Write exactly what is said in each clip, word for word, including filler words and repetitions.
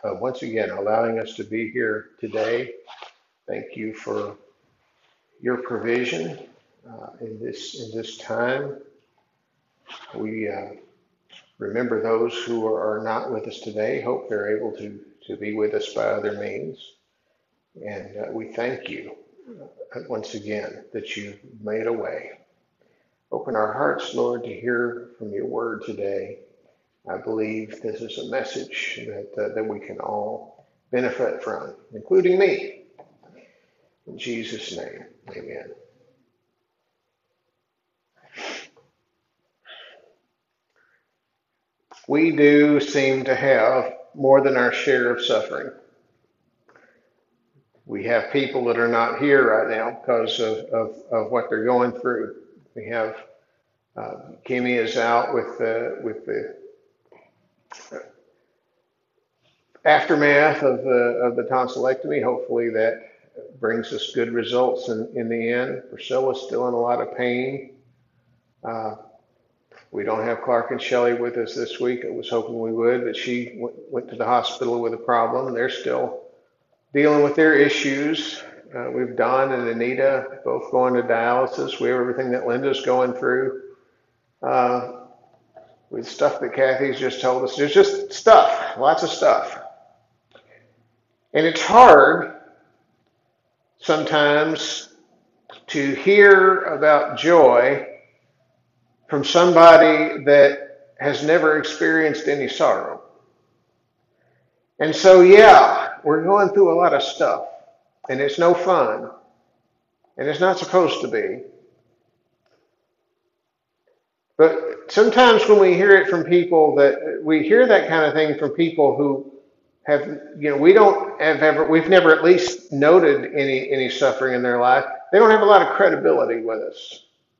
uh, once again allowing us to be here today. Thank you for your provision uh, in this in this time. We uh, remember those who are not with us today. Hope they're able to to be with us by other means. And uh, we thank you uh, once again that you've made a way. Open our hearts, Lord, to hear from your word today. I believe this is a message that uh, that we can all benefit from, including me. In Jesus' name, amen. We do seem to have more than our share of suffering. We have people that are not here right now because of, of, of what they're going through. We have uh, Kimmy is out with the with the aftermath of the of the tonsillectomy. Hopefully that brings us good results in, in the end. Priscilla's still in a lot of pain. Uh, we don't have Clark and Shelley with us this week. I was hoping we would, but she went, went to the hospital with a problem. They're still dealing with their issues. Uh, we've Don and Anita both going to dialysis. We have everything that Linda's going through. Uh, with stuff that Kathy's just told us. There's just stuff, lots of stuff. And it's hard sometimes to hear about joy from somebody that has never experienced any sorrow. And so, yeah, we're going through a lot of stuff, and it's no fun, and it's not supposed to be. But sometimes when we hear it from people that we hear that kind of thing from people who have, you know, we don't have ever, we've never at least noted any, any suffering in their life. They don't have a lot of credibility with us.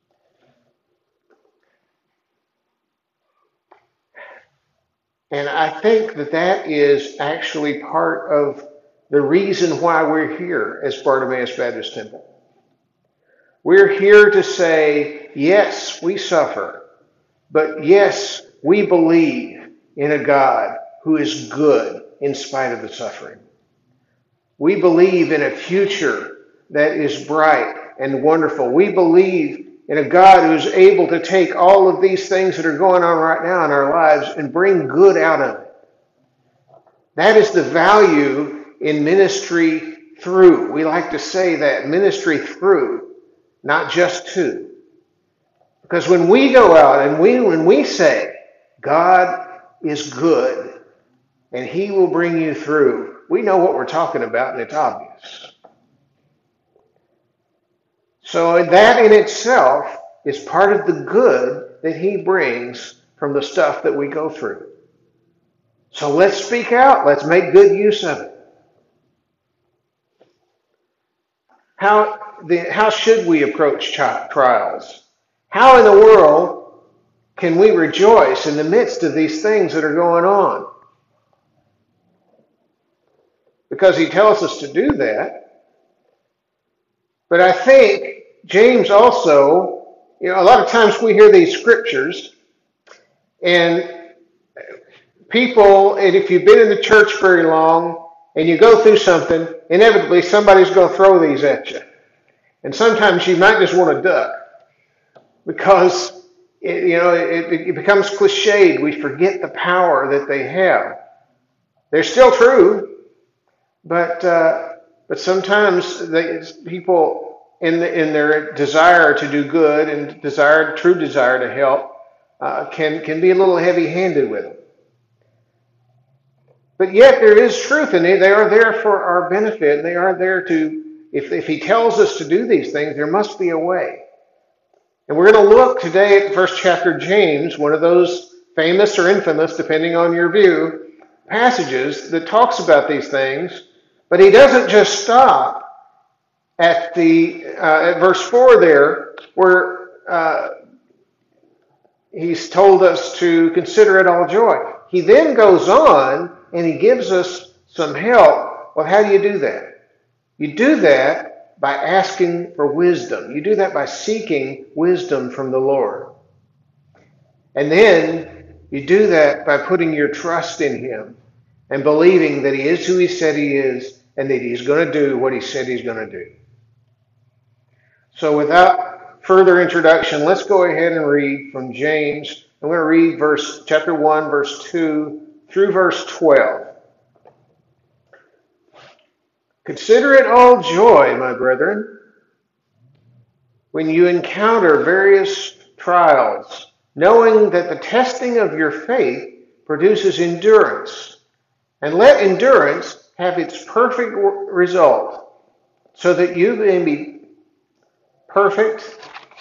And I think that that is actually part of the reason why we're here as Bartimaeus Baptist Temple. We're here to say, yes, we suffer, but yes, we believe in a God who is good in spite of the suffering. We believe in a future that is bright and wonderful. We believe in a God who is able to take all of these things that are going on right now in our lives and bring good out of it. That is the value in ministry through. We like to say that, ministry through, not just to. Because when we go out and we when we say, God is good and he will bring you through, we know what we're talking about and it's obvious. So that in itself is part of the good that he brings from the stuff that we go through. So let's speak out. Let's make good use of it. How, the, how should we approach trials? How in the world can we rejoice in the midst of these things that are going on? Because he tells us to do that. But I think James also, you know, a lot of times we hear these scriptures and people, and if you've been in the church very long and you go through something, inevitably somebody's going to throw these at you. And sometimes you might just want to duck because, it, you know, it, it becomes cliched. We forget the power that they have. They're still true, but uh, but sometimes they, people in the, in their desire to do good and desire, true desire to help, uh, can can be a little heavy-handed with them. But yet there is truth in it. They are there for our benefit. They are there to, if, if he tells us to do these things, there must be a way. And we're going to look today at the first chapter of James, one of those famous or infamous, depending on your view, passages that talks about these things. But he doesn't just stop at the uh, at verse four there, where uh, he's told us to consider it all joy. He then goes on and he gives us some help. Well, how do you do that? You do that by asking for wisdom. You do that by seeking wisdom from the Lord. And then you do that by putting your trust in him and believing that he is who he said he is and that he's going to do what he said he's going to do. So without further introduction, let's go ahead and read from James. I'm going to read verse chapter one, verse two through verse twelve. Consider it all joy, my brethren, when you encounter various trials, knowing that the testing of your faith produces endurance. And let endurance have its perfect result, so that you may be perfect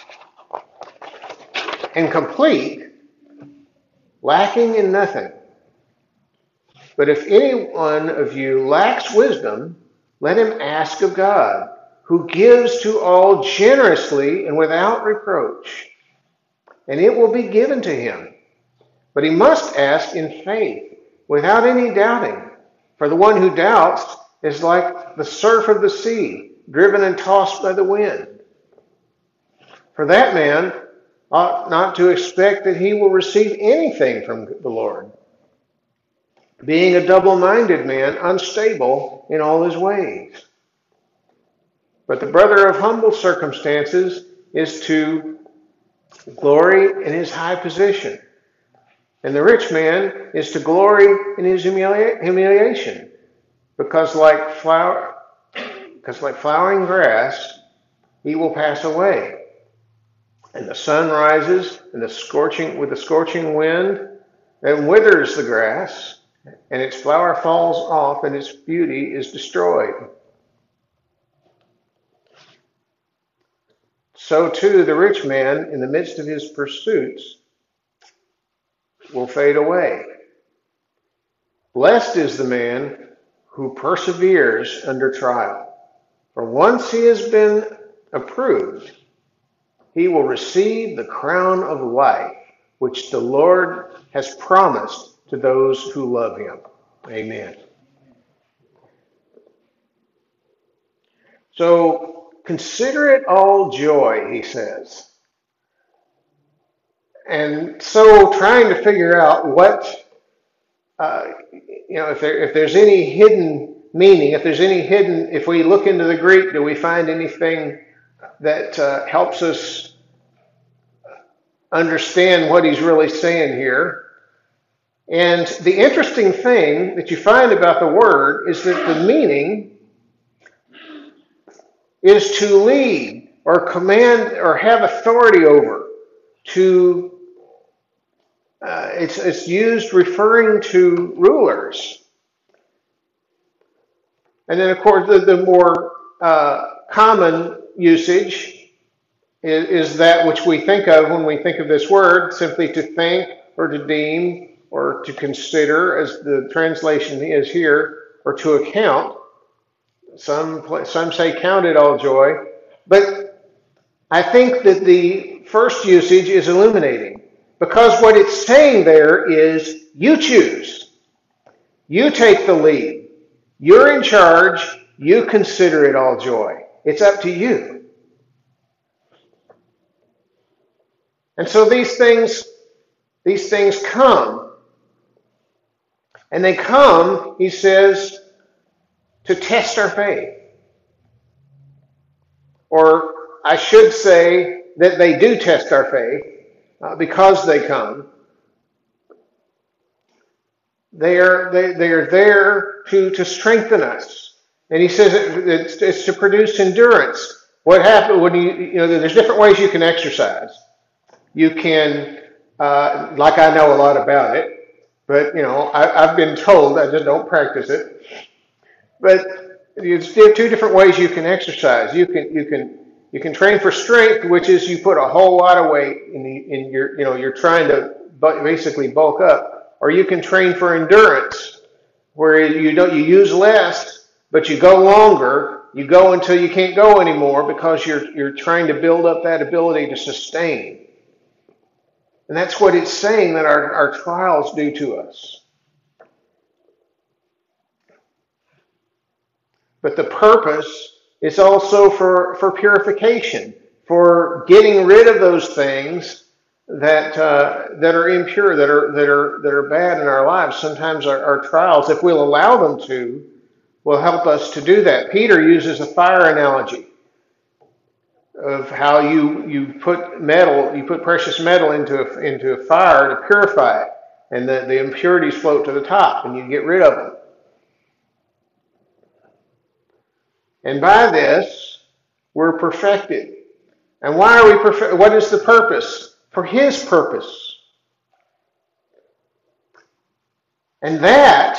and complete, lacking in nothing. But if any one of you lacks wisdom, let him ask of God, who gives to all generously and without reproach, and it will be given to him. But he must ask in faith, without any doubting. For the one who doubts is like the surf of the sea, driven and tossed by the wind. For that man ought not to expect that he will receive anything from the Lord, being a double-minded man, unstable in all his ways. But the brother of humble circumstances is to glory in his high position, and the rich man is to glory in his humilia- humiliation, because like flower, because like flowering grass, he will pass away. And the sun rises, and the scorching with the scorching wind, and withers the grass, and its flower falls off, and its beauty is destroyed. So too the rich man, in the midst of his pursuits, will fade away. Blessed is the man who perseveres under trial. For once he has been approved, he will receive the crown of life, which the Lord has promised to those who love him. Amen. So, consider it all joy, he says. And so, trying to figure out what, uh, you know, if there if there's any hidden meaning, if there's any hidden, if we look into the Greek, do we find anything that uh, helps us understand what he's really saying here? And the interesting thing that you find about the word is that the meaning is to lead or command or have authority over. To uh, it's it's used referring to rulers. And then, of course, the, the more uh, common usage is, is that which we think of when we think of this word, simply to think or to deem or to consider, as the translation is here, or to account. Some some say count it all joy. But I think that the first usage is illuminating, because what it's saying there is you choose. You take the lead. You're in charge. You consider it all joy. It's up to you. And so these things, these things come. And they come, he says, to test our faith. Or I should say that they do test our faith uh, because they come. They are, they, they are there to, to strengthen us. And he says it, it's, it's to produce endurance. What happens when you, you know, there's different ways you can exercise. You can, uh, like I know a lot about it, but, you know, I, I've been told, I just don't practice it. But there's two different ways you can exercise. You can you can you can train for strength, which is you put a whole lot of weight in the in your you know you're trying to basically bulk up, or you can train for endurance, where you don't you use less, but you go longer. You go until you can't go anymore because you're you're trying to build up that ability to sustain. And that's what it's saying that our, our trials do to us. But the purpose is also for, for purification, for getting rid of those things that uh, that are impure, that are that are that are bad in our lives. Sometimes our, our trials, if we'll allow them to, will help us to do that. Peter uses a fire analogy of how you you put metal, you put precious metal into a, into a fire to purify it, and the, the impurities float to the top, and you get rid of them. And by this, we're perfected. And why are we perfect? What is the purpose? For His purpose. And that,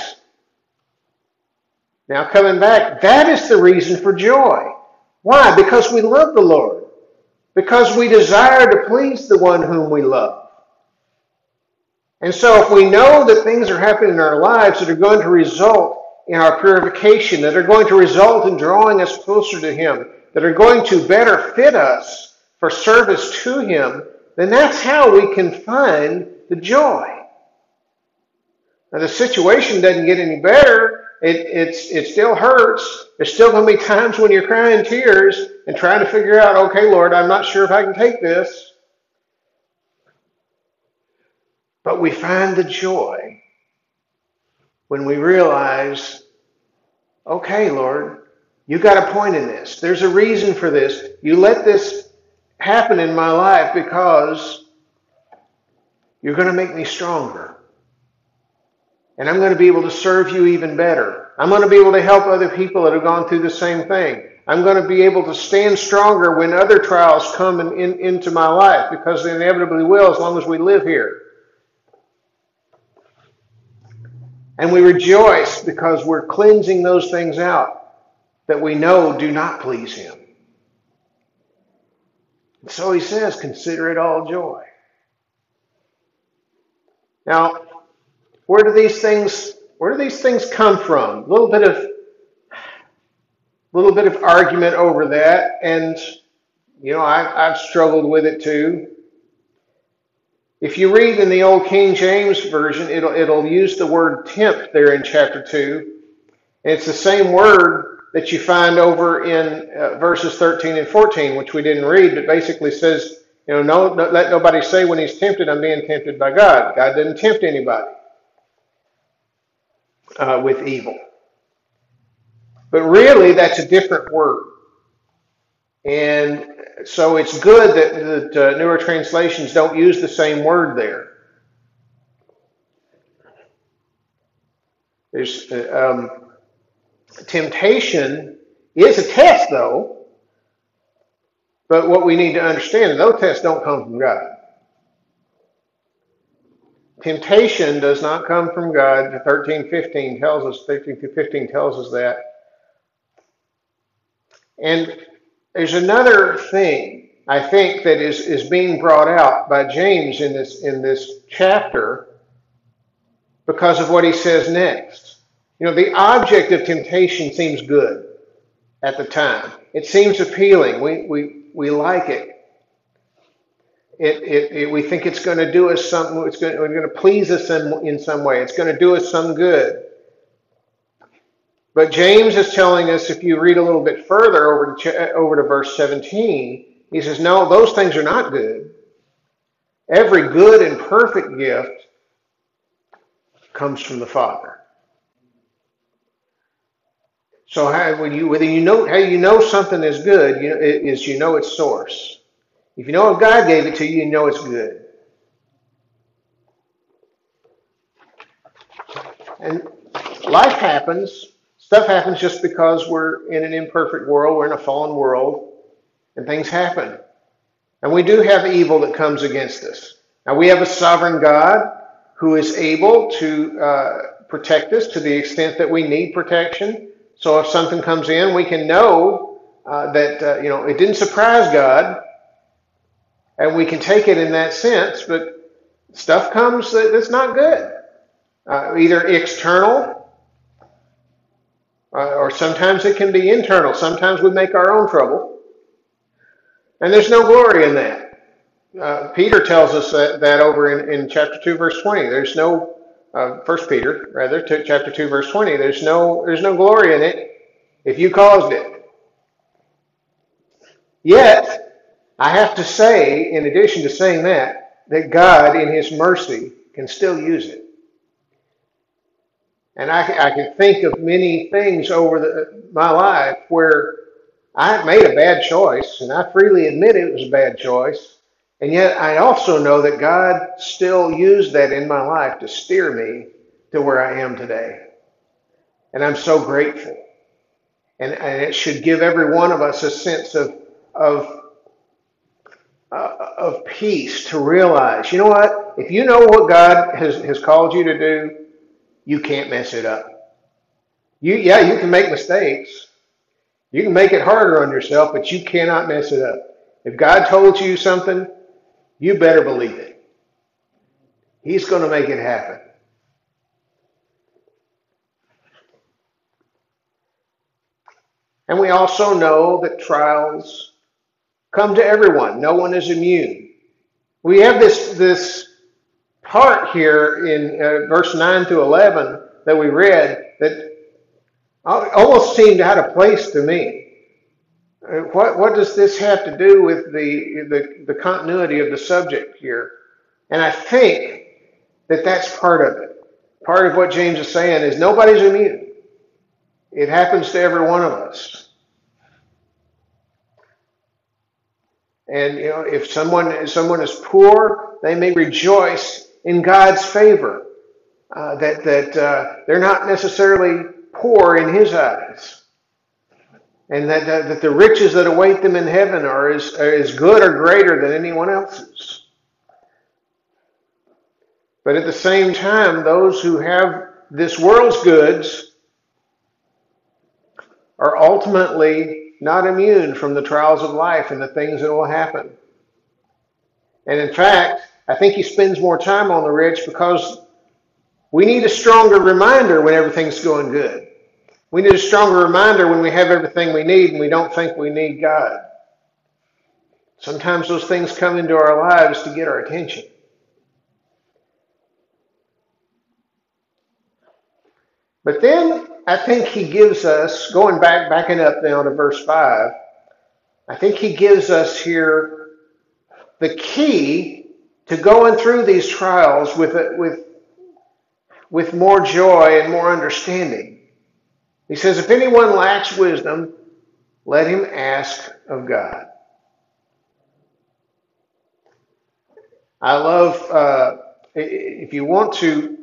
now coming back, that is the reason for joy. Why? Because we love the Lord. Because we desire to please the one whom we love. And so if we know that things are happening in our lives that are going to result in our purification, that are going to result in drawing us closer to Him, that are going to better fit us for service to Him, then that's how we can find the joy. Now the situation doesn't get any better. It, it's, it still hurts. There's still going to be times when you're crying tears and trying to figure out, okay, Lord, I'm not sure if I can take this. But we find the joy when we realize, okay, Lord, you got a point in this. There's a reason for this. You let this happen in my life because you're going to make me stronger. And I'm going to be able to serve you even better. I'm going to be able to help other people that have gone through the same thing. I'm going to be able to stand stronger when other trials come in, in, into my life, because they inevitably will as long as we live here. And we rejoice because we're cleansing those things out that we know do not please Him. And so He says, consider it all joy. Now, where do these things, where do these things come from? A little bit of, little bit of argument over that, and you know, I, I've struggled with it too. If you read in the old King James Version, it'll it'll use the word tempt there in chapter two, and it's the same word that you find over in uh, verses thirteen and fourteen, which we didn't read, but basically says, you know, no, no, let nobody say when he's tempted, I'm being tempted by God. God didn't tempt anybody Uh, with evil. But really, that's a different word. And so it's good that, that uh, newer translations don't use the same word there. There's uh, um, temptation is a test, though. But what we need to understand is those tests don't come from God. Temptation does not come from God. thirteen fifteen tells us, thirteen through fifteen tells us that. And there's another thing, I think, that is, is being brought out by James in this, in this chapter because of what he says next. You know, the object of temptation seems good at the time. It seems appealing. We, we, we like it. It, it, it, we think it's going to do us something, it's going, it's going to please us in, in some way. It's going to do us some good. But James is telling us, if you read a little bit further over to, over to verse seventeen, he says, no, those things are not good. Every good and perfect gift comes from the Father. So how, when you, whether you know, how you know something is good, you know, is you know its source. If you know if God gave it to you, you know it's good. And life happens. Stuff happens just because we're in an imperfect world. We're in a fallen world. And things happen. And we do have evil that comes against us. Now, we have a sovereign God who is able to uh, protect us to the extent that we need protection. So if something comes in, we can know uh, that, uh, you know, it didn't surprise God. And we can take it in that sense, but stuff comes that, that's not good. Uh, either external, uh, or sometimes it can be internal. Sometimes we make our own trouble. And there's no glory in that. Uh, Peter tells us that, that over in, in chapter two, verse twenty. There's no, uh, First Peter, rather, to chapter two, verse twenty. There's no, there's no glory in it if you caused it. Yet, I have to say, in addition to saying that, that God, in His mercy, can still use it. And I, I can think of many things over the, my life where I made a bad choice, and I freely admit it was a bad choice. And yet I also know that God still used that in my life to steer me to where I am today. And I'm so grateful. And, and it should give every one of us a sense of, of, uh, of peace to realize, you know what? If you know what God has, has called you to do, you can't mess it up. You, yeah, you can make mistakes. You can make it harder on yourself, but you cannot mess it up. If God told you something, you better believe it. He's going to make it happen. And we also know that trials come to everyone. No one is immune. We have this, this part here in uh, verse nine to eleven that we read that almost seemed out of place to me. What, what does this have to do with the, the, the continuity of the subject here? And I think that that's part of it. Part of what James is saying is nobody's immune. It happens to every one of us. And you know, if someone if someone is poor, they may rejoice in God's favor. Uh, that that uh, they're not necessarily poor in His eyes. And that, that, that the riches that await them in heaven are as, are as good or greater than anyone else's. But at the same time, those who have this world's goods are ultimately not immune from the trials of life and the things that will happen. And in fact, I think He spends more time on the rich because we need a stronger reminder when everything's going good. We need a stronger reminder when we have everything we need and we don't think we need God. Sometimes those things come into our lives to get our attention. But then I think He gives us, going back, backing up now to verse five, I think He gives us here the key to going through these trials with, with, with more joy and more understanding. He says, if anyone lacks wisdom, let him ask of God. I love, uh, if you want to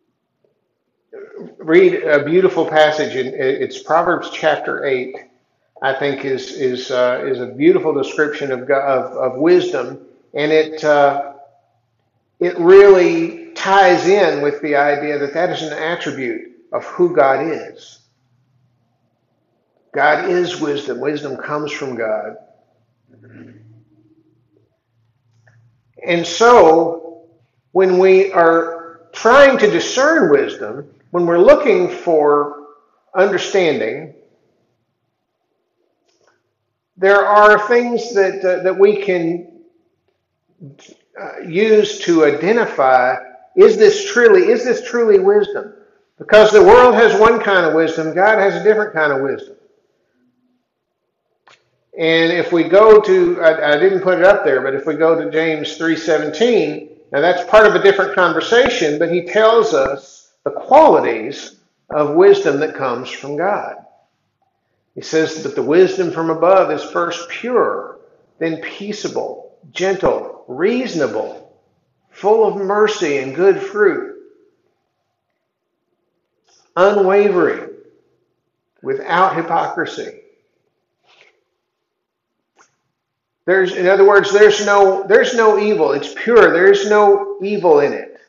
read a beautiful passage, in, it's Proverbs chapter eight, I think is is uh, is a beautiful description of, of, of wisdom, and it, uh, it really ties in with the idea that that is an attribute of who God is. God is wisdom. Wisdom comes from God. And so, when we are trying to discern wisdom, when we're looking for understanding, there are things that uh, that we can uh, use to identify, is this truly, is this truly wisdom? Because the world has one kind of wisdom, God has a different kind of wisdom. And if we go to, I, I didn't put it up there, but if we go to James three seventeen, now that's part of a different conversation, but he tells us the qualities of wisdom that comes from God. He says that the wisdom from above is first pure, then peaceable, gentle, reasonable, full of mercy and good fruit, unwavering, without hypocrisy. There's, in other words, there's no, there's no evil. It's pure. There's no evil in it.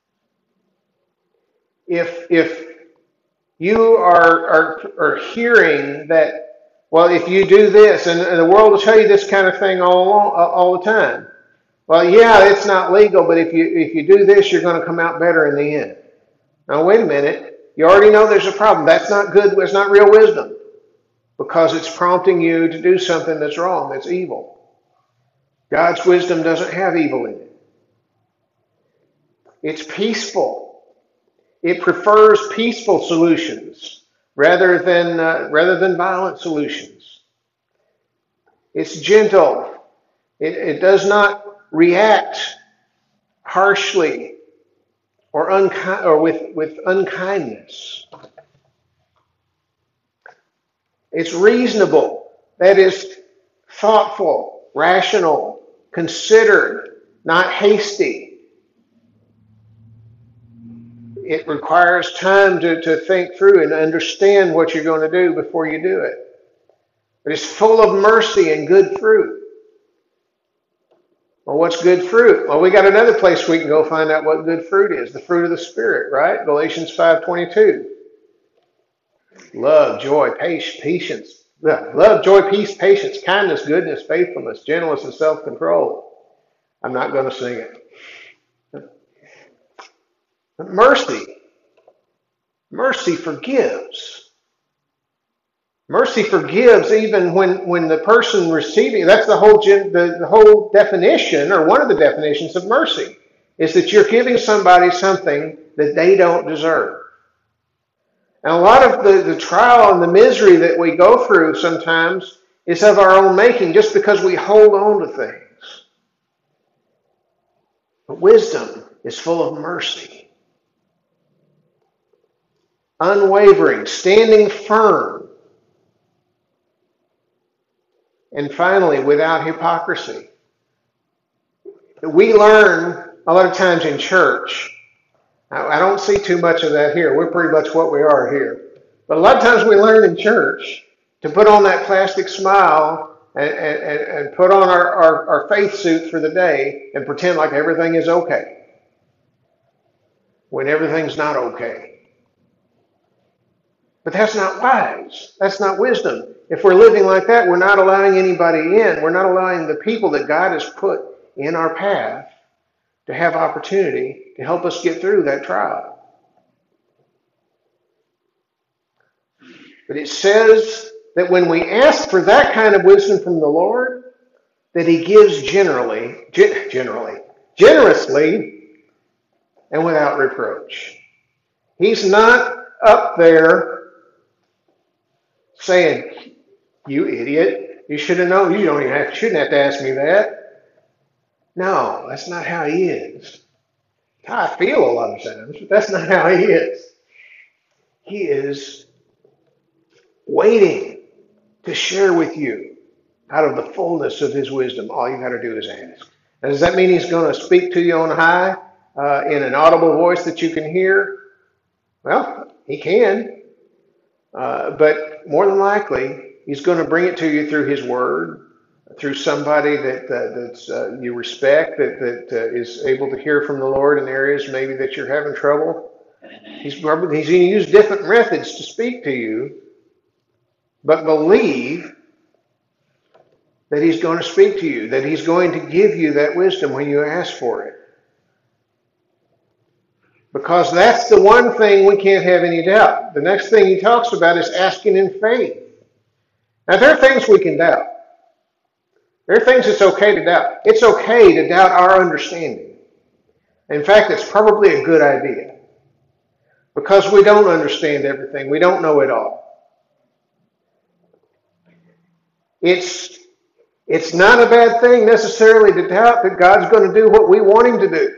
If, if you are, are, are hearing that, well, if you do this, and, and the world will tell you this kind of thing all along, all the time. Well, yeah, it's not legal, but if you if you do this, you're going to come out better in the end. Now, wait a minute. You already know there's a problem. That's not good. It's not real wisdom, because it's prompting you to do something that's wrong, that's evil. God's wisdom doesn't have evil in it. It's peaceful. It prefers peaceful solutions rather than uh, rather than violent solutions. It's gentle. It, it does not react harshly or, unki- or with, with unkindness. It's reasonable. That is thoughtful, rational, considered, not hasty. It requires time to, to think through and understand what you're going to do before you do it. But it's full of mercy and good fruit. Well, what's good fruit? Well, we got another place we can go find out what good fruit is. The fruit of the Spirit, right? Galatians five twenty-two. Love, joy, patience. Love, joy, peace, patience, kindness, goodness, faithfulness, gentleness, and self-control. I'm not going to sing it. But mercy. Mercy forgives. Mercy forgives even when, when the person receiving, that's the whole, the, the whole definition, or one of the definitions of mercy, is that you're giving somebody something that they don't deserve. And a lot of the, the trial and the misery that we go through sometimes is of our own making, just because we hold on to things. But wisdom is full of mercy. Unwavering, standing firm. And finally, without hypocrisy. We learn a lot of times in church. I don't see too much of that here. We're pretty much what we are here. But a lot of times we learn in church to put on that plastic smile and, and, and put on our, our, our faith suit for the day and pretend like everything is okay, when everything's not okay. But that's not wise. That's not wisdom. If we're living like that, we're not allowing anybody in. We're not allowing the people that God has put in our path to have opportunity to help us get through that trial. But it says that when we ask for that kind of wisdom from the Lord, that He gives generally, generally, generously, and without reproach. He's not up there saying, "You idiot, you should have known. You don't even have, shouldn't have to ask me that." No, that's not how He is. That's how I feel a lot of times, but that's not how He is. He is waiting to share with you out of the fullness of His wisdom. All you got to do is ask. Now, does that mean He's going to speak to you on high uh, in an audible voice that you can hear? Well, He can. Uh, but more than likely, He's going to bring it to you through His Word, through somebody that uh, that's uh, you respect, that that uh, is able to hear from the Lord in areas maybe that you're having trouble. He's probably He's going to use different methods to speak to you, but believe that He's going to speak to you, that He's going to give you that wisdom when you ask for it. Because that's the one thing we can't have any doubt. The next thing he talks about is asking in faith. Now, there are things we can doubt. There are things it's okay to doubt. It's okay to doubt our understanding. In fact, it's probably a good idea. Because we don't understand everything. We don't know it all. It's, it's not a bad thing necessarily to doubt that God's going to do what we want Him to do.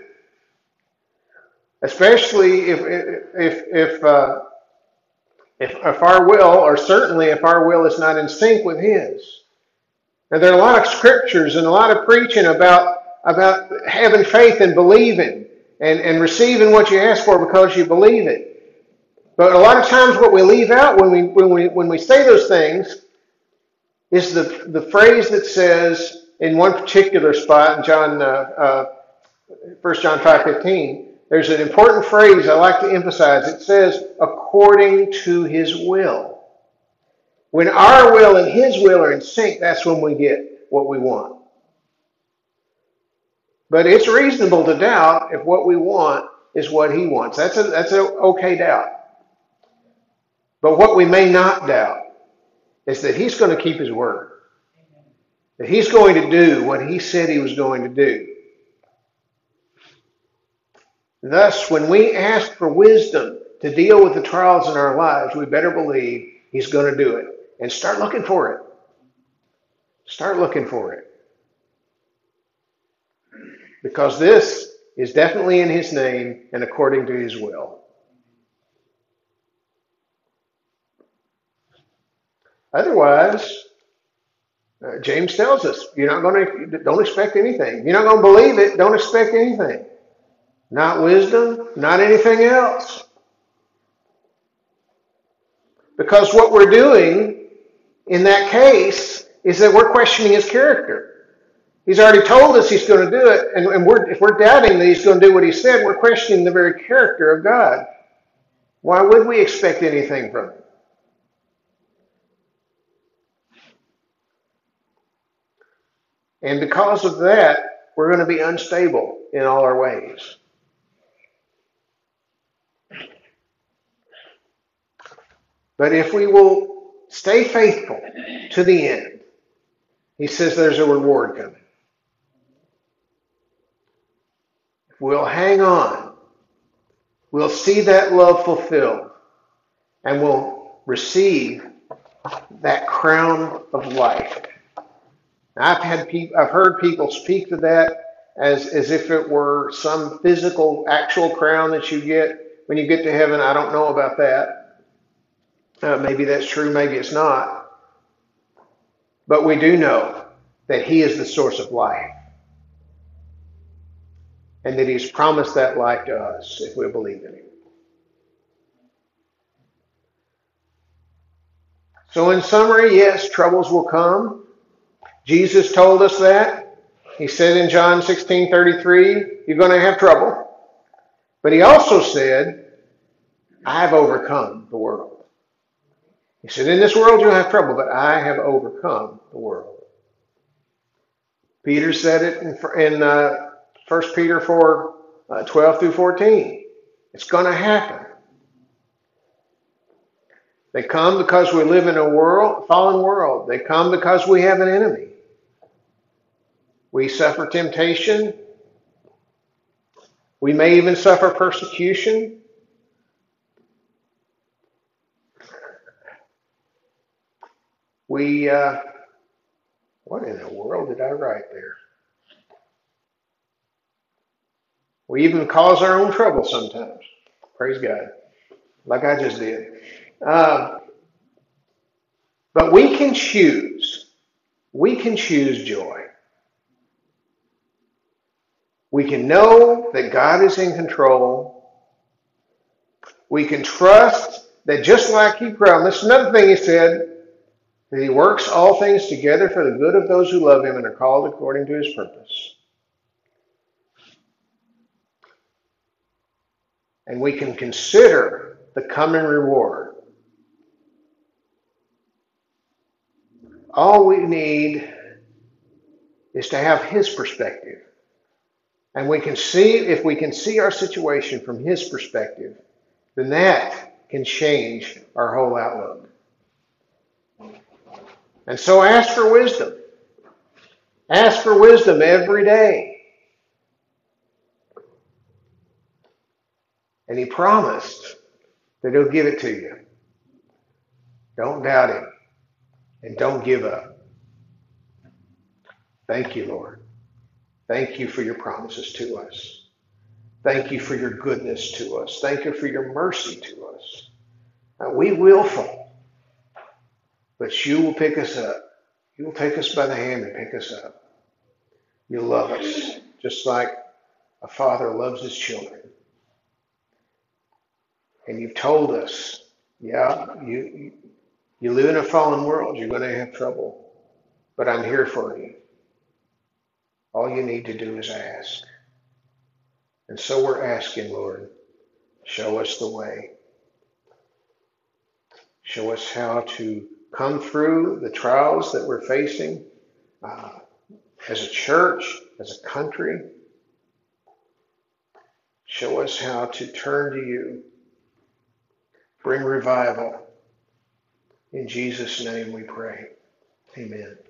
Especially if if if, uh, if if our will, or certainly if our will is not in sync with His. Now, there are a lot of scriptures and a lot of preaching about about having faith and believing and, and receiving what you ask for because you believe it. But a lot of times, what we leave out when we when we when we say those things is the the phrase that says in one particular spot in John uh, uh, First John five fifteen. There's an important phrase I like to emphasize. It says, according to His will. When our will and His will are in sync, that's when we get what we want. But it's reasonable to doubt if what we want is what He wants. That's a, that's an okay doubt. But what we may not doubt is that He's going to keep His word. That He's going to do what He said He was going to do. Thus, when we ask for wisdom to deal with the trials in our lives, we better believe He's going to do it. And start looking for it. Start looking for it. Because this is definitely in his name and according to his will. Otherwise, uh, James tells us, you're not going to, don't expect anything. You're not going to believe it, don't expect anything. Not wisdom, not anything else. Because what we're doing in that case is that we're questioning his character. He's already told us he's going to do it, and, and we're, if we're doubting that he's going to do what he said, we're questioning the very character of God. Why would we expect anything from him? And because of that, we're going to be unstable in all our ways. But if we will stay faithful to the end, he says there's a reward coming. If we'll hang on, we'll see that love fulfilled, and we'll receive that crown of life. I've had people, I've heard people speak to that as, as if it were some physical, actual crown that you get when you get to heaven. I don't know about that. Uh, maybe that's true, maybe it's not. But we do know that he is the source of life, and that he's promised that life to us if we believe in him. So in summary, yes, troubles will come. Jesus told us that. He said in John sixteen thirty-three, you're going to have trouble. But he also said, I've overcome the world. He said, in this world you'll have trouble, but I have overcome the world. Peter said it in, in uh, First Peter four, uh, twelve through fourteen. It's going to happen. They come because we live in a world, fallen world. They come because we have an enemy. We suffer temptation. We may even suffer persecution. We, uh, what in the world did I write there? We even cause our own trouble sometimes. Praise God. Like I just did. Uh, but we can choose. We can choose joy. We can know that God is in control. We can trust that just like he promised, another thing he said, that he works all things together for the good of those who love him and are called according to his purpose. And we can consider the coming reward. All we need is to have his perspective. And we can see, if we can see our situation from his perspective, then that can change our whole outlook. And so ask for wisdom. Ask for wisdom every day. And he promised that he'll give it to you. Don't doubt him. And don't give up. Thank you, Lord. Thank you for your promises to us. Thank you for your goodness to us. Thank you for your mercy to us. Now, we will fall, but you will pick us up. You will take us by the hand and pick us up. You'll love us just like a father loves his children. And you've told us, yeah, you, you live in a fallen world. You're going to have trouble, but I'm here for you. All you need to do is ask. And so we're asking, Lord, show us the way. Show us how to come through the trials that we're facing uh, as a church, as a country. Show us how to turn to you. Bring revival. In Jesus' name we pray. Amen.